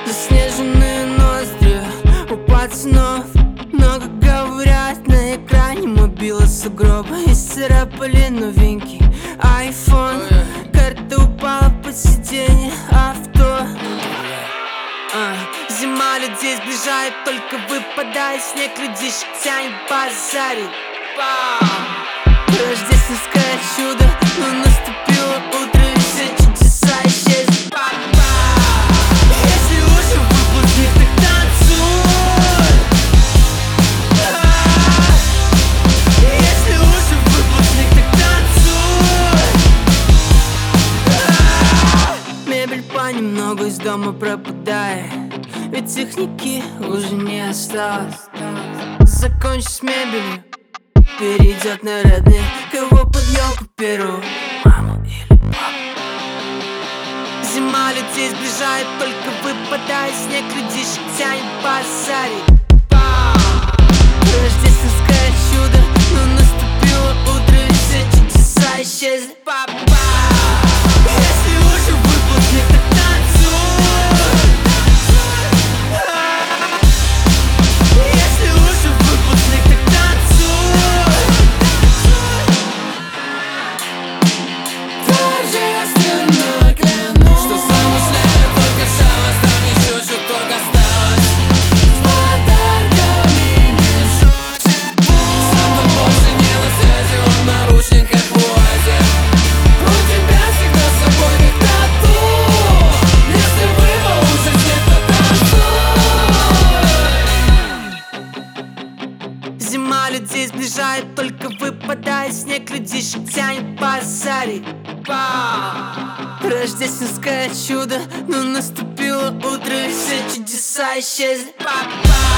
Заснеженные ноздри у пацанов. Много говорят на экране мобила сугроба. Исцарапали новенький айфон. Карта упала под сиденье авто. Зима людей сближает, только выпадает снег, людишек тянет базарить. Рождественское чудо, но наступило утро, и все чудеса исчезли. Если уже выпал снег, так танцуй. Если уже выпал снег, так танцуй. Мебель понемногу из дома пропадает, ведь техники уже не осталось. Закончи с мебелью, перейдет на родных. Кого под елку первую, маму или папу? Зима людей сближает, только выпадает снег, людишек тянет базарить. Рождественское чудо, но наступило утро, и все чудеса исчезли. Если уже выпал снег, так танцуй. Если уже выпал снег, так танцуй. Торжественно клянусь, что замышляю только шалость, там еще чуток осталось. С подарками не шутит Бог. Сам он больше не на связи, он в наручниках возит. У тебя всегда с собой как тату. Если выпал уже снег, то танцуй. Зима людей сближает, только выпадает снег, людишек тянет базарить. Рождественское чудо, но наступило утро, и все чудеса исчезли.